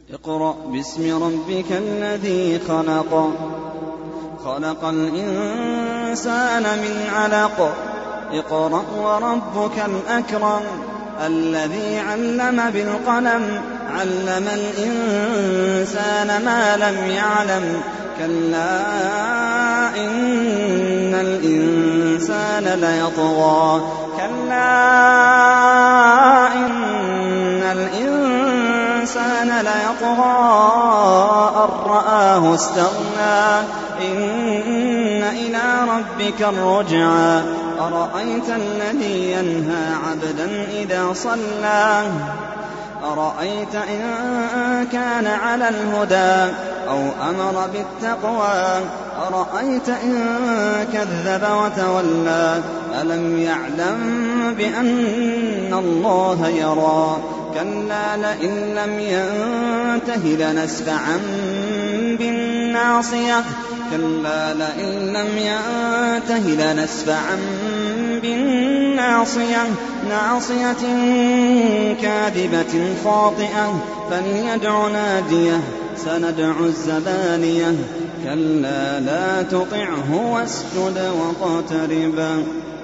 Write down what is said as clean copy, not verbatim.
اقرأ باسم ربك الذي خلق خلق الإنسان من علق اقرأ وربك الأكرم الذي علم بالقلم علم الإنسان ما لم يعلم كلا إن الإنسان ليطغى أن رآه استغنى إن إلى ربك الرجعى أرأيت الذي ينهى عبدا إذا صلى أرأيت إن كان على الهدى أو أمر بالتقوى أرأيت إن كذب وتولى ألم يعلم بأن الله يرى كلا لئن لم ينته لنسفعا بالناصية ناصية كاذبة خاطئة فليدع ناديه سندع الزبانية كلا لا تطعه واسجد واقترب